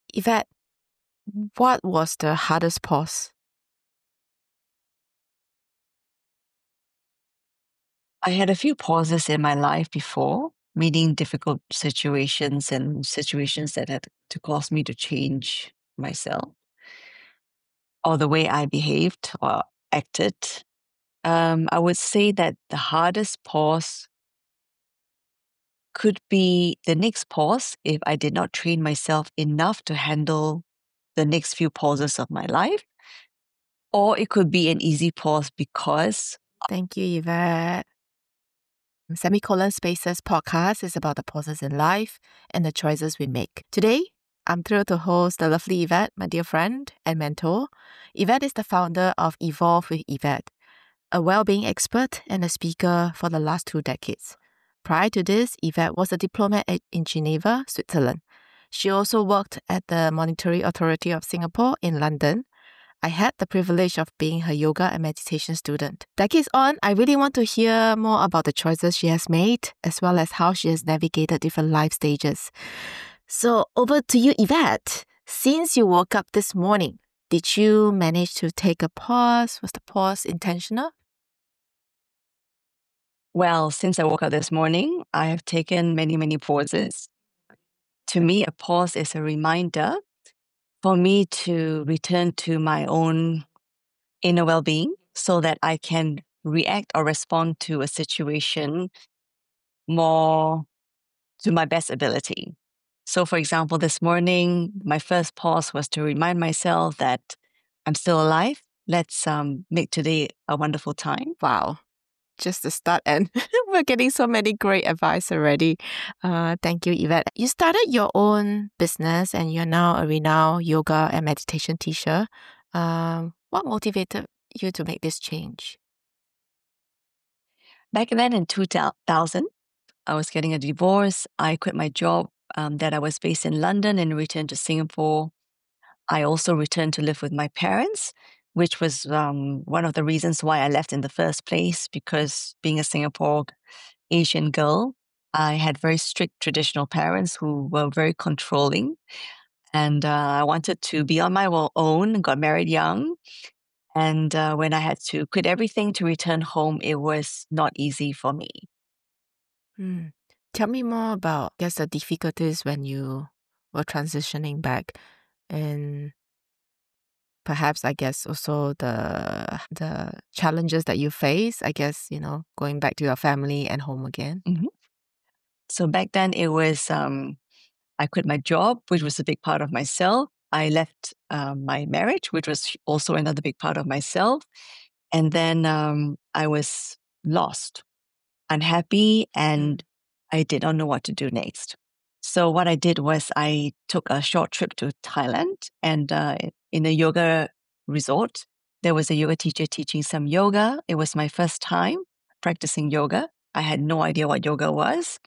Yvette, what was the hardest pause? I had a few pauses in my life before, meeting difficult situations and situations that had to cause me to change myself or the way I behaved or acted. I would say that the hardest pause could be the next pause if I did not train myself enough to handle the next few pauses of my life. Or it could be an easy pause because Thank you, Yvette. Semicolon Spaces podcast is about the pauses in life and the choices we make. Today, I'm thrilled to host the lovely Yvette, my dear friend and mentor. Yvette is the founder of Evolve with Yvette, a well-being expert and a speaker for the last 2 decades. Prior to this, Yvette was a diplomat in Geneva, Switzerland. She also worked at the Monetary Authority of Singapore in London. I had the privilege of being her yoga and meditation student. Decades on, I really want to hear more about the choices she has made, as well as how she has navigated different life stages. So over to you, Yvette. Since you woke up this morning, did you manage to take a pause? Was the pause intentional? well, since I woke up this morning, I have taken many, many pauses. To me, a pause is a reminder for me to return to my own inner well being so that I can react or respond to a situation more to my best ability. So, for example, this morning, my first pause was to remind myself that I'm still alive. Let's make today a wonderful time. Wow. Just the start, and we're getting so many great advice already. Thank you, Yvette. You started your own business and you're now a renowned yoga and meditation teacher. What motivated you to make this change? Back then in 2000, I was getting a divorce. I quit my job that I was based in London and returned to Singapore. I also returned to live with my parents, which was one of the reasons why I left in the first place, because being a Singapore Asian girl, I had very strict traditional parents who were very controlling. And I wanted to be on my own, got married young. And when I had to quit everything to return home, it was not easy for me. Tell me more about, I guess, the difficulties when you were transitioning back, and perhaps, I guess, also the challenges that you face. I guess, going back to your family and home again. Mhm. So back then, it was I quit my job, which was a big part of myself. I left my marriage, which was also another big part of myself. And then I was lost, unhappy, and I did not know what to do next. So what I did was I took a short trip to Thailand, and in a yoga resort, there was a yoga teacher teaching some yoga. It was my first time practicing yoga. I had no idea what yoga was.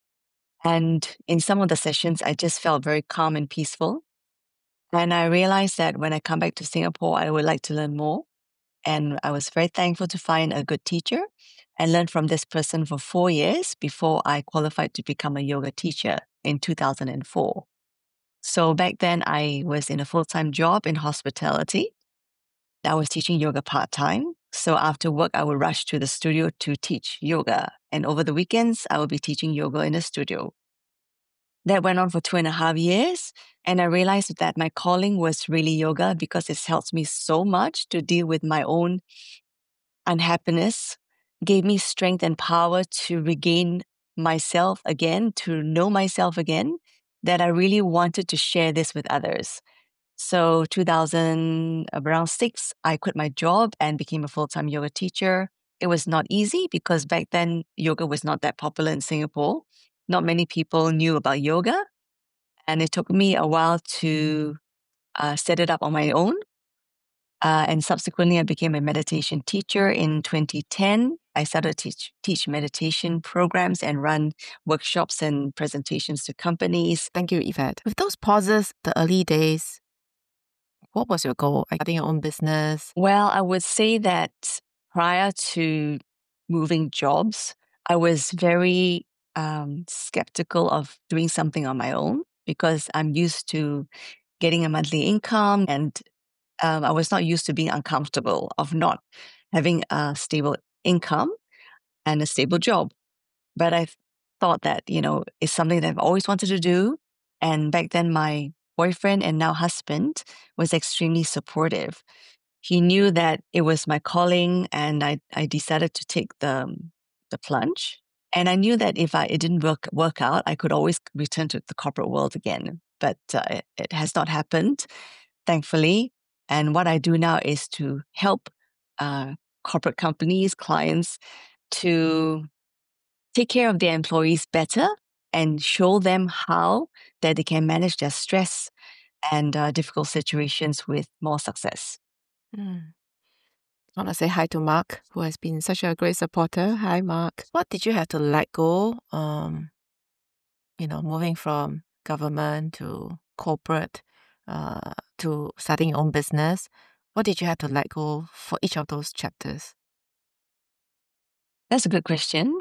And in some of the sessions, I just felt very calm and peaceful. And I realized that when I come back to Singapore, I would like to learn more. And I was very thankful to find a good teacher and learn from this person for 4 years before I qualified to become a yoga teacher in 2004. So back then, I was in a full-time job in hospitality. I was teaching yoga part-time. So after work, I would rush to the studio to teach yoga. And over the weekends, I would be teaching yoga in the studio. That went on for 2.5 years. And I realized that my calling was really yoga because it's helped me so much to deal with my own unhappiness, gave me strength and power to regain myself again, to know myself again, that I really wanted to share this with others. So 2000, around 6, I quit my job and became a full-time yoga teacher. It was not easy because back then yoga was not that popular in Singapore. Not many people knew about yoga. And it took me a while to set it up on my own. And subsequently, I became a meditation teacher in 2010. I started to teach meditation programs and run workshops and presentations to companies. Thank you, Yvette. With those pauses, the early days, what was your goal? Starting your own business? Well, I would say that prior to moving jobs, I was very skeptical of doing something on my own because I'm used to getting a monthly income, and I was not used to being uncomfortable of not having a stable income and a stable job. But I thought that, it's something that I've always wanted to do. And back then, my boyfriend and now husband was extremely supportive. He knew that it was my calling, and I decided to take the plunge. And I knew that if it didn't work out, I could always return to the corporate world again. But it has not happened, thankfully. And what I do now is to help corporate companies, clients, to take care of their employees better and show them how that they can manage their stress and difficult situations with more success. I want to say hi to Mark, who has been such a great supporter. Hi, Mark. What did you have to let go? Moving from government to corporate, to starting your own business. What did you have to let go for each of those chapters? That's a good question.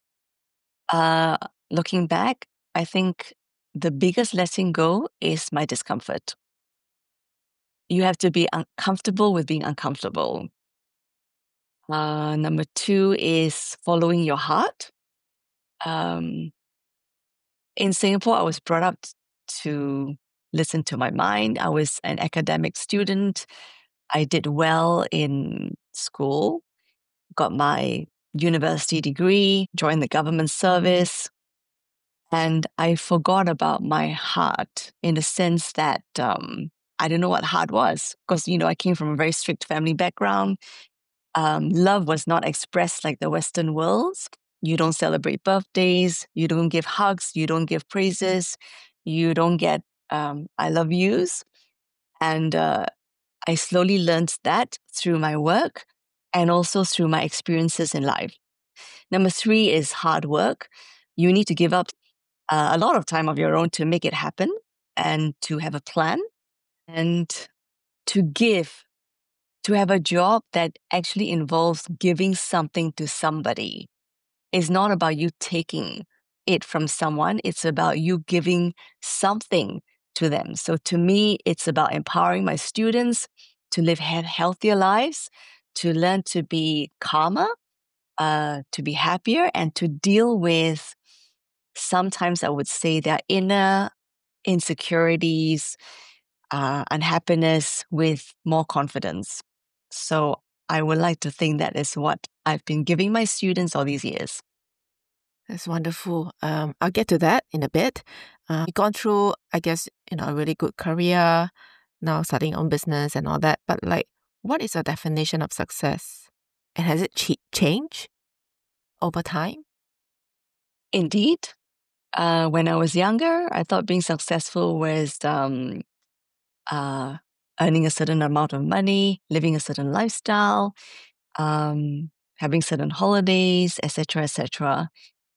Looking back, I think the biggest letting go is my discomfort. You have to be uncomfortable with being uncomfortable. Number 2 is following your heart. In Singapore, I was brought up to listen to my mind. I was an academic student. I did well in school, got my university degree, joined the government service, and I forgot about my heart in the sense that I didn't know what heart was because, I came from a very strict family background. Love was not expressed like the Western world. You don't celebrate birthdays. You don't give hugs. You don't give praises. You don't get I love yous. And I slowly learned that through my work and also through my experiences in life. Number 3 is hard work. You need to give up a lot of time of your own to make it happen and to have a plan and to have a job that actually involves giving something to somebody. It's not about you taking it from someone. It's about you giving something to them. So to me, it's about empowering my students to live healthier lives, to learn to be calmer, to be happier, and to deal with, sometimes I would say, their inner insecurities, unhappiness with more confidence. So I would like to think that is what I've been giving my students all these years. That's wonderful. I'll get to that in a bit. You've gone through, I guess, a really good career, now starting your own business and all that. But what is your definition of success? And has it changed over time? Indeed. When I was younger, I thought being successful was earning a certain amount of money, living a certain lifestyle, having certain holidays, etc., etc.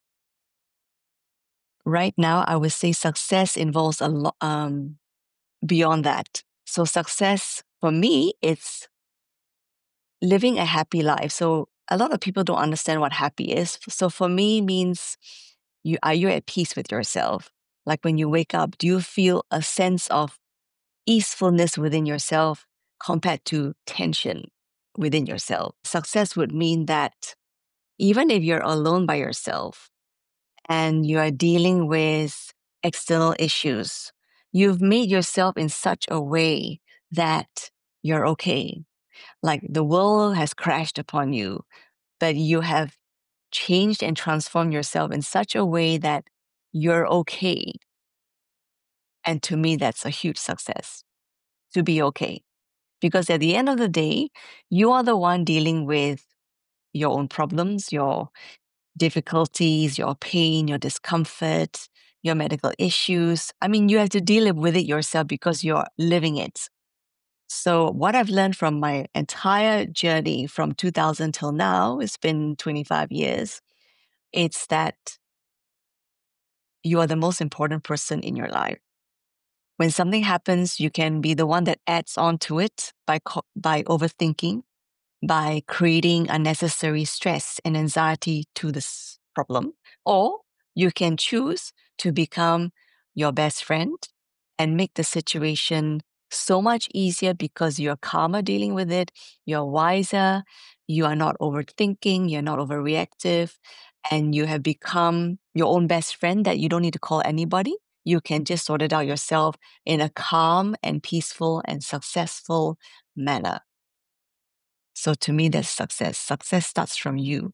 Right now, I would say success involves a lot beyond that. So success for me, it's living a happy life. So a lot of people don't understand what happy is. So for me, means are you at peace with yourself? Like when you wake up, do you feel a sense of easefulness within yourself compared to tension within yourself? Success would mean that even if you're alone by yourself and you are dealing with external issues, you've made yourself in such a way that you're okay. Like the world has crashed upon you, but you have changed and transformed yourself in such a way that you're okay. And to me, that's a huge success, to be okay. Because at the end of the day, you are the one dealing with your own problems, your difficulties, your pain, your discomfort, your medical issues. I mean, you have to deal with it yourself because you're living it. So what I've learned from my entire journey from 2000 till now, it's been 25 years, it's that you are the most important person in your life. When something happens, you can be the one that adds on to it by overthinking, by creating unnecessary stress and anxiety to this problem. Or you can choose to become your best friend and make the situation so much easier because you're calmer dealing with it, you're wiser, you are not overthinking, you're not overreactive, and you have become your own best friend that you don't need to call anybody. You can just sort it out yourself in a calm and peaceful and successful manner. So to me, that's success. Success starts from you.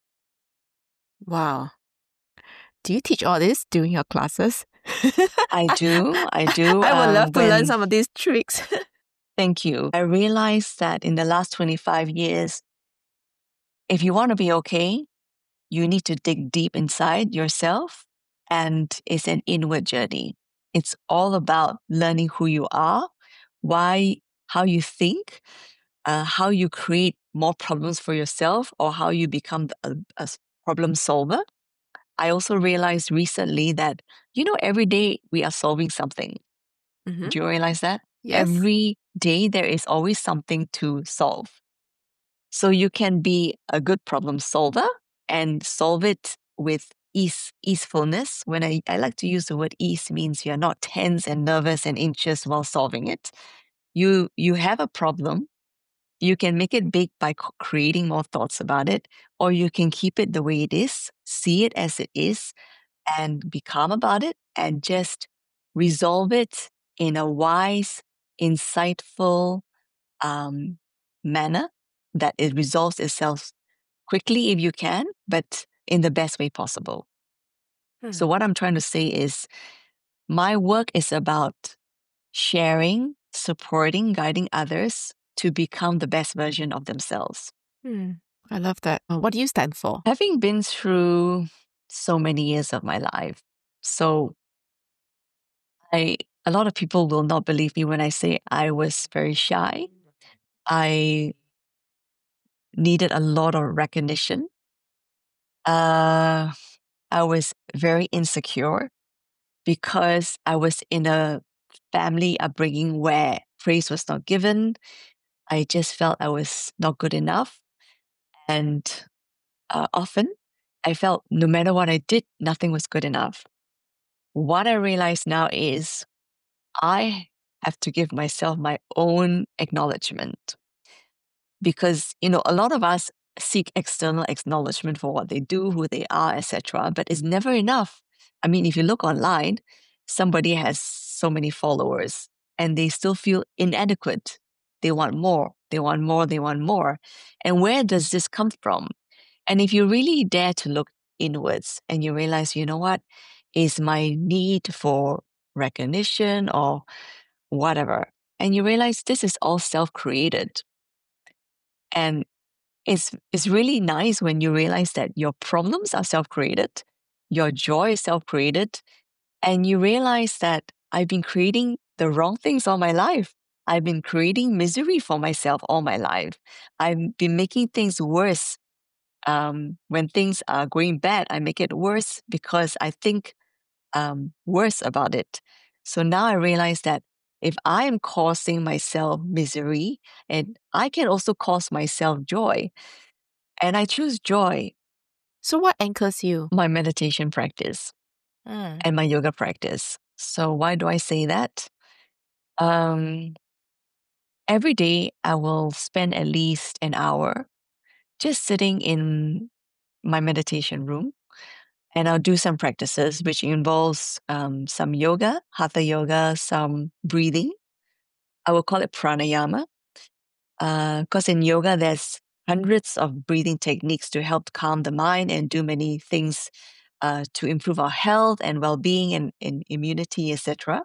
Wow. Do you teach all this during your classes? I do. I would love to learn some of these tricks. Thank you. I realized that in the last 25 years, if you want to be okay, you need to dig deep inside yourself, and it's an inward journey. It's all about learning who you are, why, how you think, how you create more problems for yourself, or how you become a problem solver. I also realized recently that, every day we are solving something. Mhm. Do you realize that? Yes. Every day there is always something to solve. So you can be a good problem solver and solve it with easefulness. When I like to use the word ease, means you're not tense and nervous and anxious while solving it. You have a problem. You can make it big by creating more thoughts about it, or you can keep it the way it is, see it as it is, and be calm about it and just resolve it in a wise, insightful manner that it resolves itself quickly if you can, but in the best way possible. So what I'm trying to say is my work is about sharing, supporting, guiding others to become the best version of themselves. I love that. What do you stand for? Having been through so many years of my life, so a lot of people will not believe me when I say I was very shy. I needed a lot of recognition. I was very insecure because I was in a family upbringing where praise was not given. I just felt I was not good enough. And often I felt no matter what I did, nothing was good enough. What I realize now is I have to give myself my own acknowledgement because, a lot of us seek external acknowledgement for what they do, who they are, etc. But it's never enough. I mean, if you look online, somebody has so many followers and they still feel inadequate. They want more, they want more, they want more. And where does this come from? And if you really dare to look inwards and you realize, you know what, is my need for recognition or whatever, and you realize this is all self-created. And it's really nice when you realize that your problems are self-created, your joy is self-created, and you realize that I've been creating the wrong things all my life. I've been creating misery for myself all my life. I've been making things worse. When things are going bad, I make it worse because I think worse about it. So now I realize that if I am causing myself misery, and I can also cause myself joy, and I choose joy. So what anchors you? My meditation practice and my yoga practice. So why do I say that? Every day I will spend at least an hour just sitting in my meditation room, and I'll do some practices which involves some yoga, hatha yoga, some breathing. I will call it pranayama because in yoga there's hundreds of breathing techniques to help calm the mind and do many things to improve our health and well-being and immunity, etc.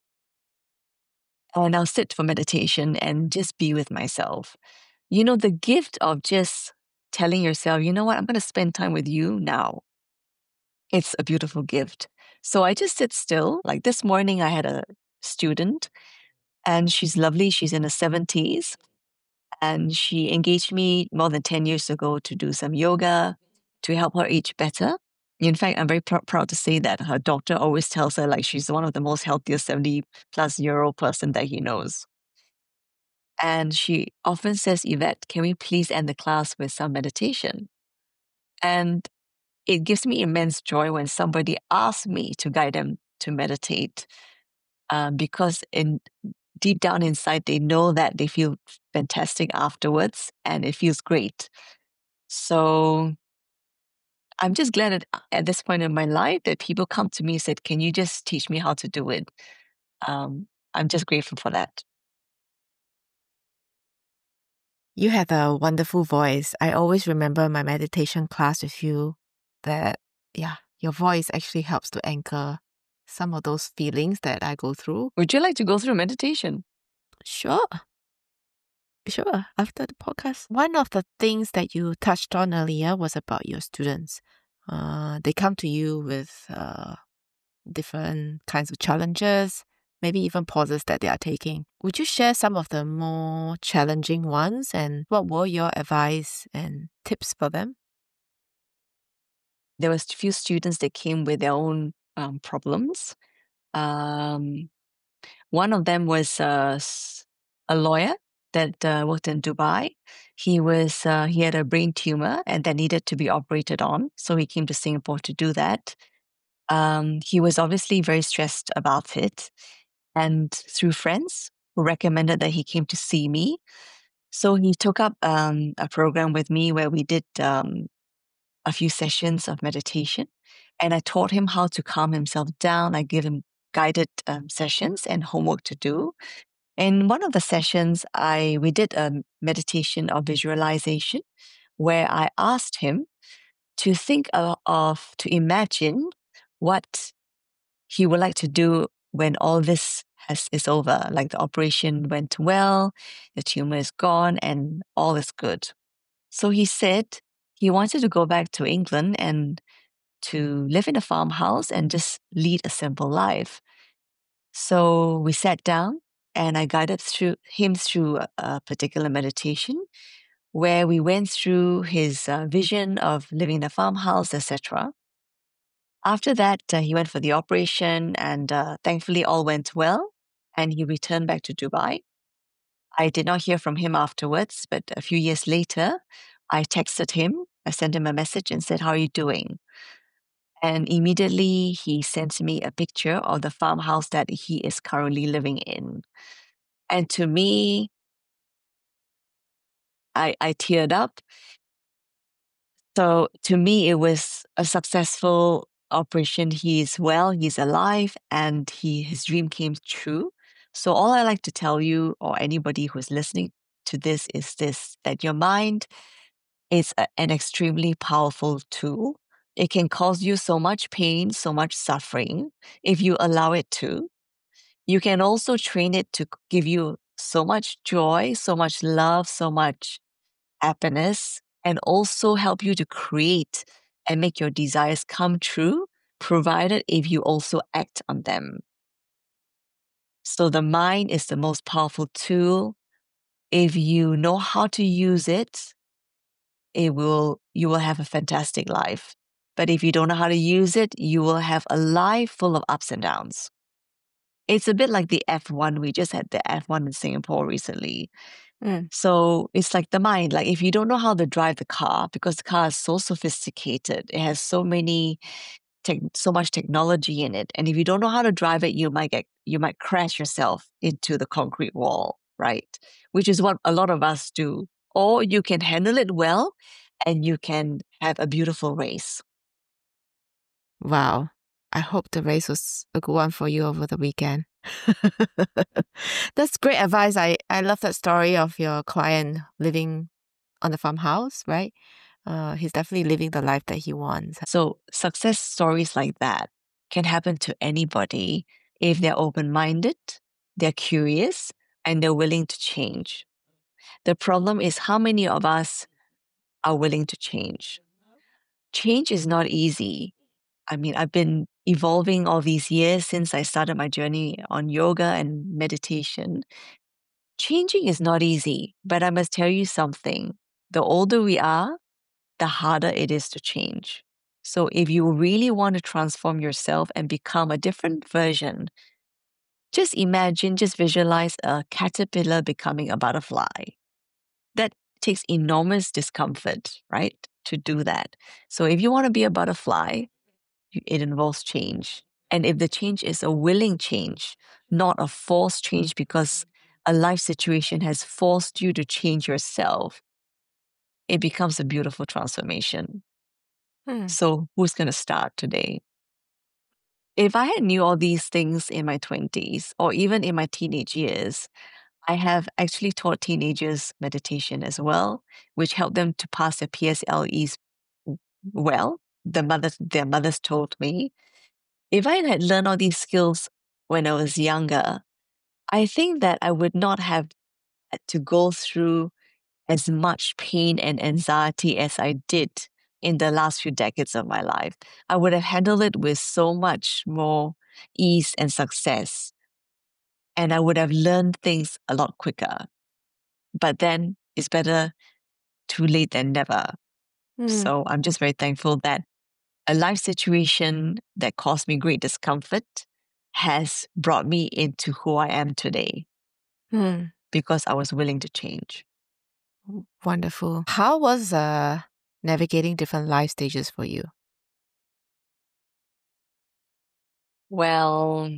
And I'll sit for meditation and just be with myself. The gift of just telling yourself, you know what, I'm going to spend time with you now. It's a beautiful gift. So I just sit still. Like this morning, I had a student and she's lovely. She's in her 70s. And she engaged me more than 10 years ago to do some yoga to help her age better. In fact, I'm very proud to say that her doctor always tells her like she's one of the most healthiest 70-plus-year-old person that he knows. And she often says, Yvette, can we please end the class with some meditation? And it gives me immense joy when somebody asks me to guide them to meditate. because deep down inside, they know that they feel fantastic afterwards and it feels great. So I'm just glad at this point in my life that people come to me and said, can you just teach me how to do it? I'm just grateful for that. You have a wonderful voice. I always remember my meditation class with you that, your voice actually helps to anchor some of those feelings that I go through. Would you like to go through meditation? Sure, after the podcast. One of the things that you touched on earlier was about your students. They come to you with different kinds of challenges, maybe even pauses that they are taking. Would you share some of the more challenging ones and what were your advice and tips for them? There was a few students that came with their own problems. One of them was a lawyer that worked in Dubai. He had a brain tumor and that needed to be operated on. So he came to Singapore to do that. He was obviously very stressed about it. And through friends who recommended that he came to see me. So he took up a program with me where we did a few sessions of meditation. And I taught him how to calm himself down. I gave him guided sessions and homework to do. In one of the sessions, we did a meditation of visualization where I asked him to think to imagine what he would like to do when all this is over, like the operation went well, the tumor is gone, and all is good. So he said he wanted to go back to England and to live in a farmhouse and just lead a simple life. So we sat down and I guided him through a particular meditation where we went through his vision of living in a farmhouse, etc. After that, he went for the operation and thankfully all went well and he returned back to Dubai. I did not hear from him afterwards, but a few years later, I texted him. I sent him a message and said, "How are you doing?" And immediately he sent me a picture of the farmhouse that he is currently living in. And to me, I teared up. So to me, it was a successful operation. He's well, he's alive, and his dream came true. So all I like to tell you or anybody who's listening to this is this, that your mind is an extremely powerful tool. It can cause you so much pain, so much suffering if you allow it to. You can also train it to give you so much joy, so much love, so much happiness, and also help you to create and make your desires come true, provided if you also act on them. So the mind is the most powerful tool. If you know how to use it, you will have a fantastic life. But if you don't know how to use it, you will have a life full of ups and downs. It's a bit like the F1. We just had the F1 in Singapore recently. So it's like the mind. Like if you don't know how to drive the car, because the car is so sophisticated, it has so much technology in it, and if you don't know how to drive it, you might crash yourself into the concrete wall, right? Which is what a lot of us do. Or you can handle it well, and you can have a beautiful race. Wow. I hope the race was a good one for you over the weekend. That's great advice. I love that story of your client living on the farmhouse, right? He's definitely living the life that he wants. So success stories like that can happen to anybody if they're open-minded, they're curious, and they're willing to change. The problem is how many of us are willing to change. Change is not easy. I mean, I've been evolving all these years since I started my journey on yoga and meditation. Changing is not easy, but I must tell you something. The older we are, the harder it is to change. So if you really want to transform yourself and become a different version, just visualize a caterpillar becoming a butterfly. That takes enormous discomfort, right, to do that. So if you want to be a butterfly, it involves change. And if the change is a willing change, not a forced change because a life situation has forced you to change yourself, it becomes a beautiful transformation. So who's going to start today? If I had knew all these things in my 20s or even in my teenage years, I have actually taught teenagers meditation as well, which helped them to pass their PSLEs well. Their mothers told me. If I had learned all these skills when I was younger, I think that I would not have had to go through as much pain and anxiety as I did in the last few decades of my life. I would have handled it with so much more ease and success. And I would have learned things a lot quicker. But then it's better too late than never. So I'm just very thankful that a life situation that caused me great discomfort has brought me into who I am today because I was willing to change. Wonderful. How was navigating different life stages for you? Well,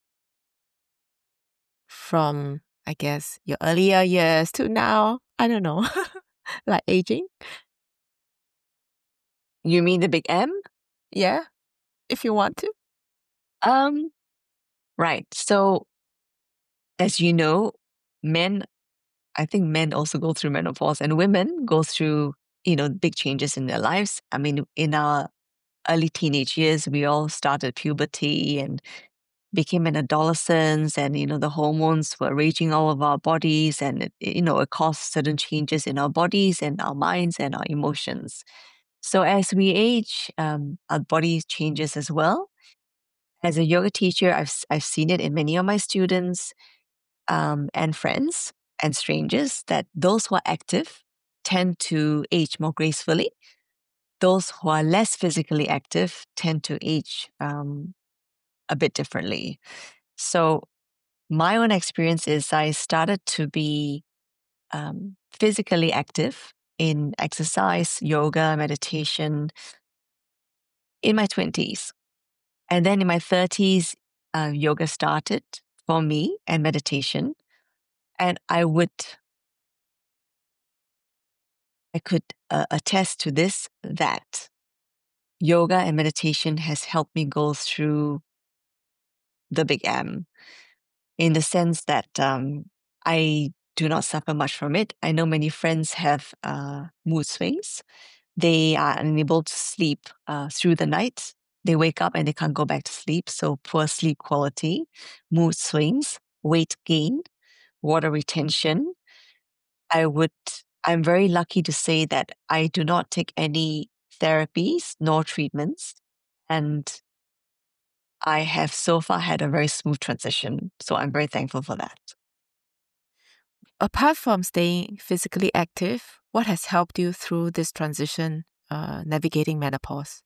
From, I guess, your earlier years to now? I don't know. Like aging? you mean the big M? Yeah, if you want to. Right. So, as you know, I think men also go through menopause and women go through, big changes in their lives. I mean, in our early teenage years, we all started puberty and became an adolescence and, the hormones were raging all over our bodies and, it caused certain changes in our bodies and our minds and our emotions. So as we age, our body changes as well. As a yoga teacher, I've seen it in many of my students and friends and strangers that those who are active tend to age more gracefully. Those who are less physically active tend to age a bit differently. So my own experience is I started to be physically active in exercise, yoga, meditation in my 20s. And then in my 30s, yoga started for me and meditation. And I could attest to this that yoga and meditation has helped me go through the big M in the sense that I do not suffer much from it. I know many friends have mood swings. They are unable to sleep through the night. They wake up and they can't go back to sleep. So poor sleep quality, mood swings, weight gain, water retention. I'm very lucky to say that I do not take any therapies nor treatments. And I have so far had a very smooth transition. So I'm very thankful for that. Apart from staying physically active, what has helped you through this transition, navigating menopause?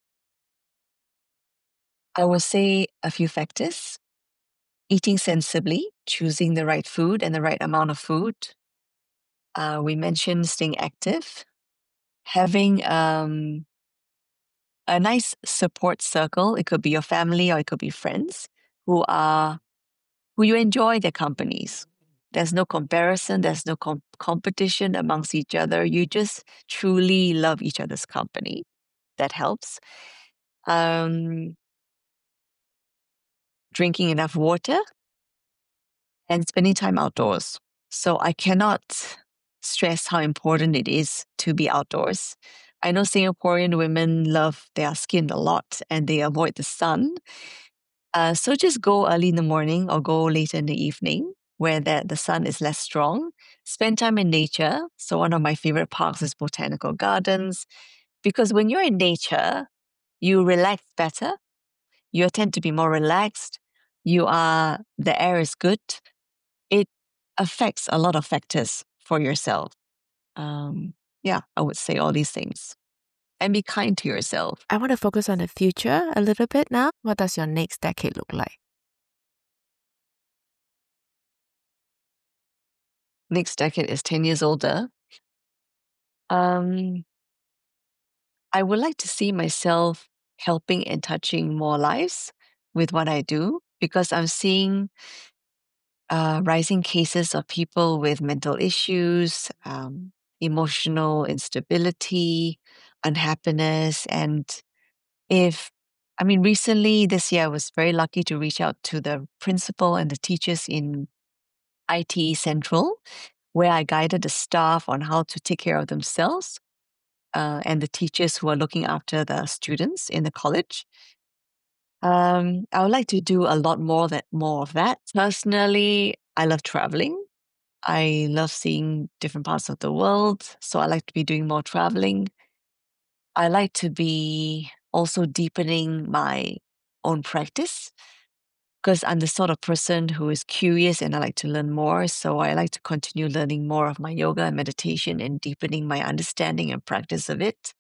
I would say a few factors. Eating sensibly, choosing the right food and the right amount of food. We mentioned staying active, having a nice support circle. It could be your family or it could be friends who you enjoy their companies. There's no comparison. There's no competition amongst each other. You just truly love each other's company. That helps. Drinking enough water and spending time outdoors. So I cannot stress how important it is to be outdoors. I know Singaporean women love their skin a lot and they avoid the sun. So just go early in the morning or go later in the evening where the sun is less strong. Spend time in nature. So one of my favorite parks is Botanical Gardens because when you're in nature, you relax better. You tend to be more relaxed. The air is good. It affects a lot of factors for yourself. I would say all these things. And be kind to yourself. I want to focus on the future a little bit now. What does your next decade look like? Next decade is 10 years older. I would like to see myself helping and touching more lives with what I do because I'm seeing rising cases of people with mental issues, emotional instability, unhappiness. And recently this year, I was very lucky to reach out to the principal and the teachers in IT Central, where I guided the staff on how to take care of themselves and the teachers who are looking after the students in the college. I would like to do a lot more of that. Personally, I love traveling. I love seeing different parts of the world, so I like to be doing more traveling. I like to be also deepening my own practice because I'm the sort of person who is curious and I like to learn more. So I like to continue learning more of my yoga and meditation and deepening my understanding and practice of it.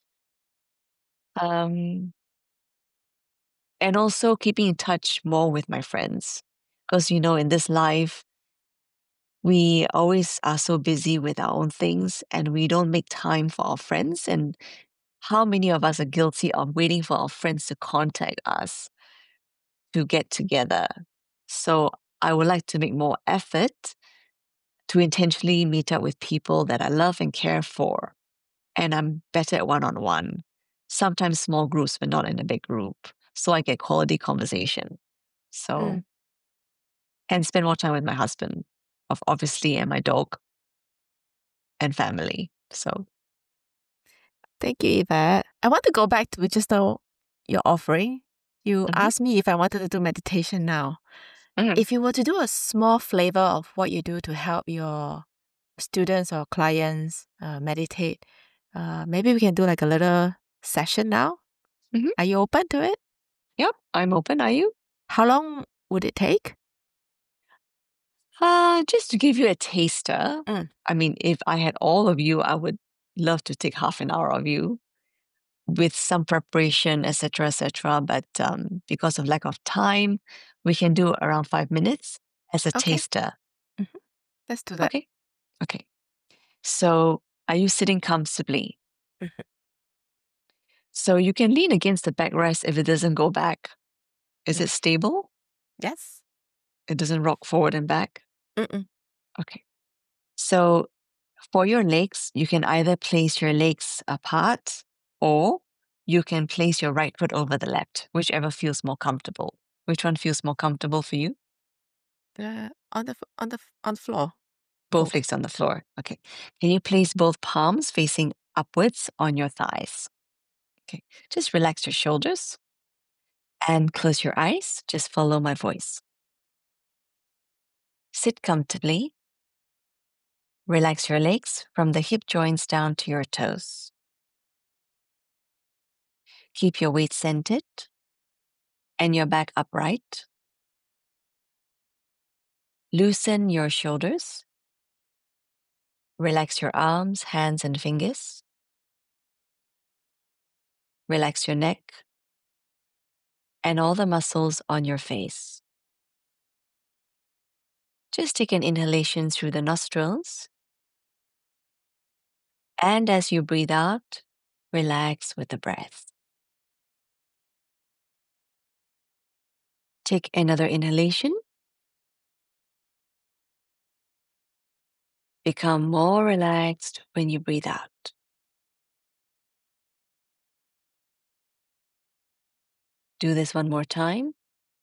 Um, and also keeping in touch more with my friends. Because, in this life, we always are so busy with our own things and we don't make time for our friends. And how many of us are guilty of waiting for our friends to contact us to get together? So I would like to make more effort to intentionally meet up with people that I love and care for. And I'm better at one-on-one, sometimes small groups, but not in a big group. So I get quality conversation. So, and spend more time with my husband, obviously, and my dog and family. So, Thank you, Yvette. I want to go back to just now your offering. You mhm, asked me if I wanted to do meditation now. mhm. If you were to do a small flavor of what you do to help your students or clients meditate, maybe we can do like a little session now. Mhm. Are you open to it? Yep, I'm open. Are you? How long would it take? Just to give you a taster. Mm. If I had all of you, I would love to take half an hour of you with some preparation, etc., etc. But because of lack of time, we can do around 5 minutes as a Okay. taster. Mhm. Let's do that. Okay. Okay. So, are you sitting comfortably? Mhm. So you can lean against the backrest if it doesn't go back. Is Mm. it stable? Yes. It doesn't rock forward and back? Mm-mm. Okay. So for your legs, you can either place your legs apart or you can place your right foot over the left, whichever feels more comfortable. Which one feels more comfortable for you? On the floor. Both Both. legs on the floor. Okay. Can you place both palms facing upwards on your thighs? Okay. Just relax your shoulders and close your eyes. Just follow my voice. Sit comfortably. Relax your legs from the hip joints down to your toes. Keep your weight centered and your back upright. Loosen your shoulders. Relax your arms, hands, and fingers. Relax your neck and all the muscles on your face. Just take an inhalation through the nostrils. And as you breathe out, relax with the breath. Take another inhalation. Become more relaxed when you breathe out. Do this one more time.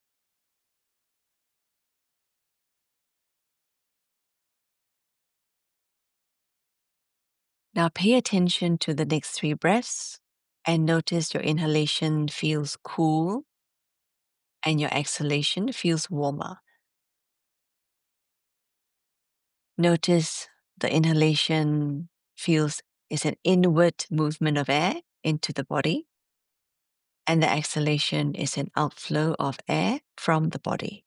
Now pay attention to the next 3 breaths and notice your inhalation feels cool and your exhalation feels warmer. Notice the inhalation is an inward movement of air into the body, and the exhalation is an outflow of air from the body.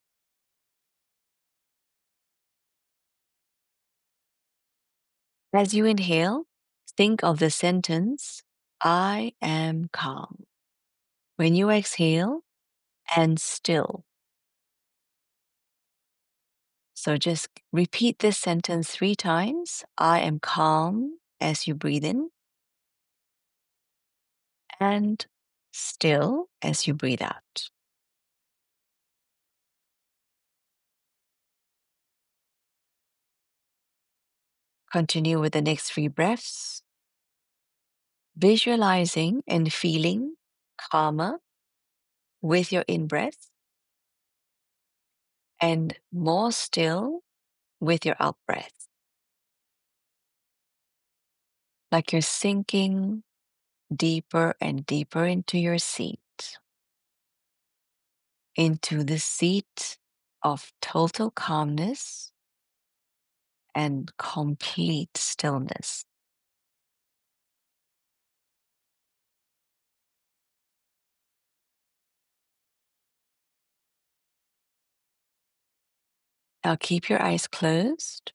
As you inhale, think of the sentence, I am calm. When you exhale, and still. So just repeat this sentence 3 times. I am calm as you breathe in, and still as you breathe out. Continue with the next 3 breaths, visualizing and feeling calmer with your in-breath and more still with your out-breath. Like you're sinking deeper and deeper into your seat, into the seat of total calmness and complete stillness. Now keep your eyes closed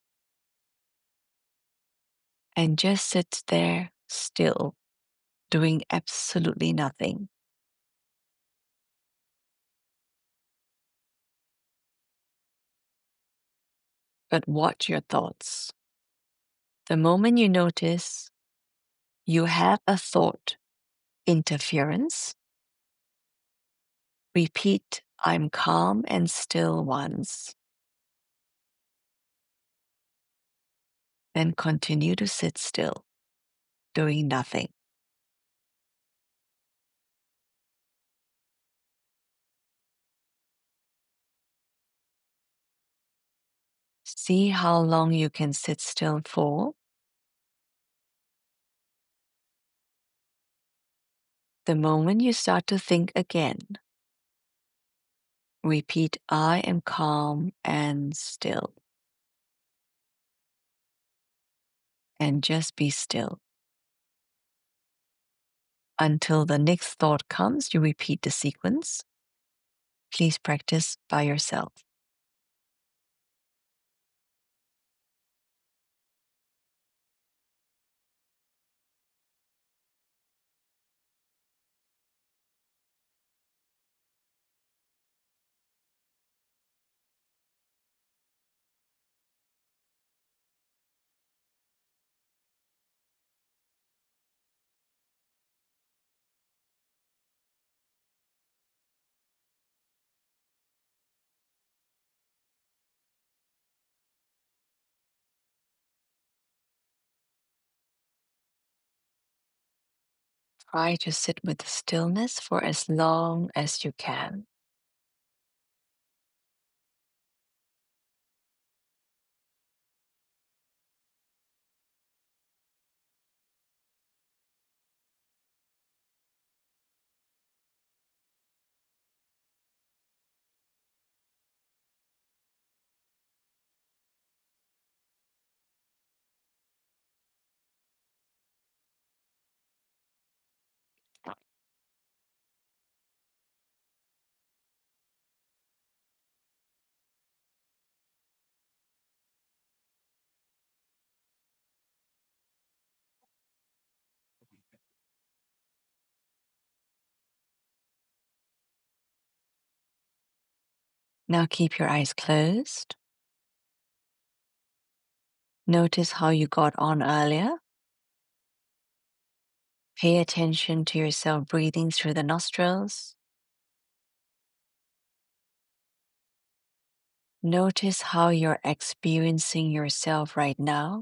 and just sit there still, doing absolutely nothing. But watch your thoughts. The moment you notice you have a thought interference, repeat, "I'm calm and still" once. Then continue to sit still, doing nothing. See how long you can sit still for. The moment you start to think again, repeat, "I am calm and still." And just be still. Until the next thought comes, you repeat the sequence. Please practice by yourself. Try to sit with stillness for as long as you can. Now keep your eyes closed. Notice how you got on earlier. Pay attention to yourself breathing through the nostrils. Notice how you're experiencing yourself right now.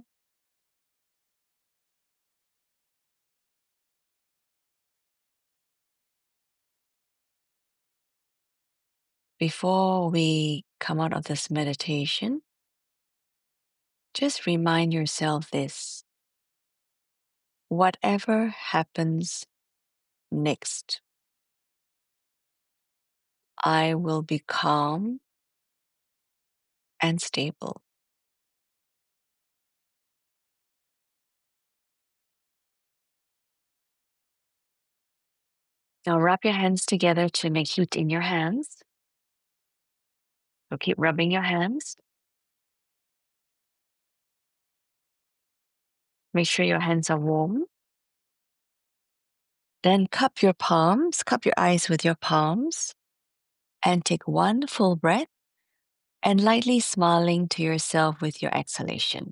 Before we come out of this meditation, just remind yourself this: whatever happens next, I will be calm and stable. Now wrap your hands together to make heat in your hands. So keep rubbing your hands. Make sure your hands are warm. Then cup your palms, cup your eyes with your palms, and take one full breath and lightly smiling to yourself with your exhalation.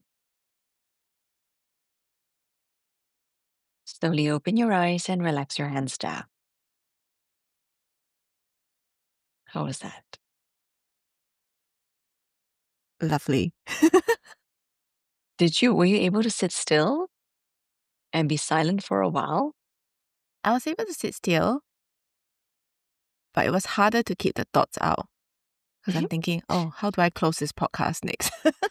Slowly open your eyes and relax your hands down. How was that? Lovely. Were you able to sit still and be silent for a while? I was able to sit still, but it was harder to keep the thoughts out because I'm thinking, oh, how do I close this podcast next?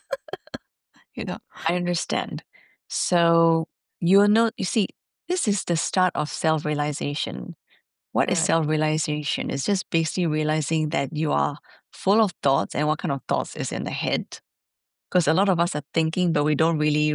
I understand. So you see, this is the start of self-realization. What is Right. self-realization? It's just basically realizing that you are full of thoughts and what kind of thoughts is in the head. Because a lot of us are thinking, but we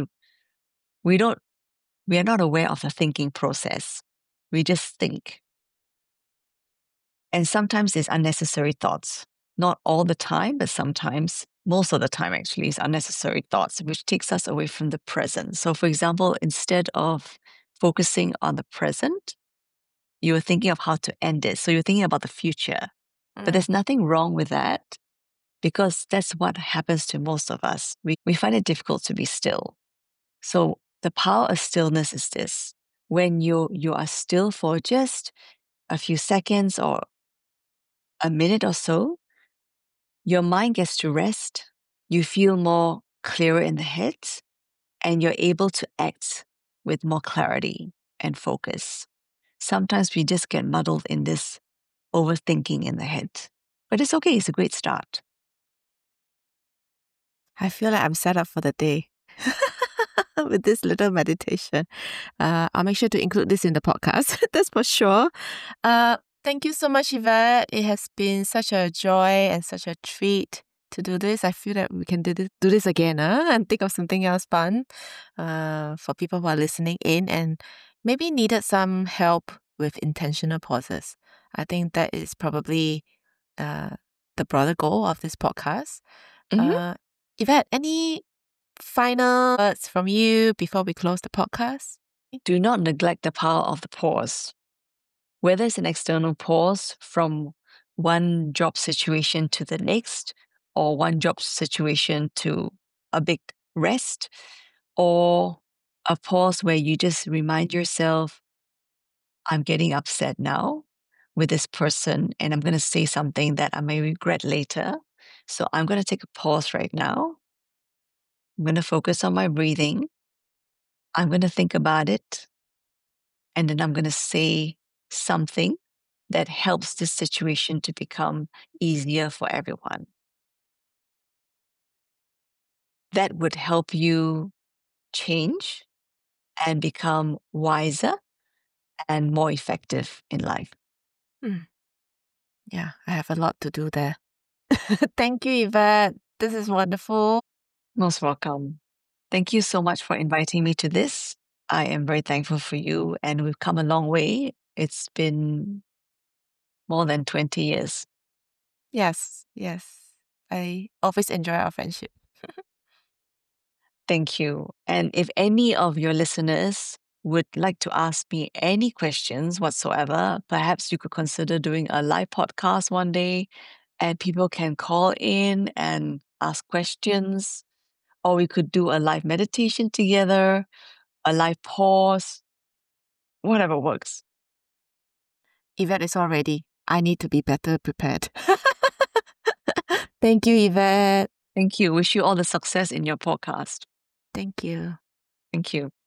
are not aware of the thinking process. We just think. And sometimes it's unnecessary thoughts. Not all the time, but sometimes, most of the time actually, is unnecessary thoughts, which takes us away from the present. So, for example, instead of focusing on the present, you were thinking of how to end it. So you're thinking about the future. But there's nothing wrong with that because that's what happens to most of us. We find it difficult to be still. So the power of stillness is this. When you are still for just a few seconds or a minute or so, your mind gets to rest, you feel more clearer in the head, and you're able to act with more clarity and focus. Sometimes we just get muddled in this overthinking in the head, but it's okay. It's a great start. I feel like I'm set up for the day with this little meditation. I'll make sure to include this in the podcast. That's for sure. Thank you so much, Yvette. It has been such a joy and such a treat to do this. I feel that we can do this again and think of something else fun for people who are listening in and maybe needed some help with intentional pauses. I think that is probably the broader goal of this podcast. Yvette, any final words from you before we close the podcast? Do not neglect the power of the pause. Whether it's an external pause from one job situation to the next, or one job situation to a big rest, or a pause where you just remind yourself, I'm getting upset now with this person and I'm going to say something that I may regret later. So I'm going to take a pause right now. I'm going to focus on my breathing. I'm going to think about it. And then I'm going to say something that helps this situation to become easier for everyone. That would help you change and become wiser and more effective in life. Yeah, I have a lot to do there. Thank you, Yvette. This is wonderful. Most welcome. Thank you so much for inviting me to this. I am very thankful for you, and we've come a long way. It's been more than 20 years. Yes. I always enjoy our friendship. Thank you. And if any of your listeners would like to ask me any questions whatsoever, perhaps you could consider doing a live podcast one day and people can call in and ask questions. Or we could do a live meditation together, a live pause, whatever works. Yvette is all ready. I need to be better prepared. Thank you, Yvette. Thank you. Wish you all the success in your podcast. Thank you. Thank you.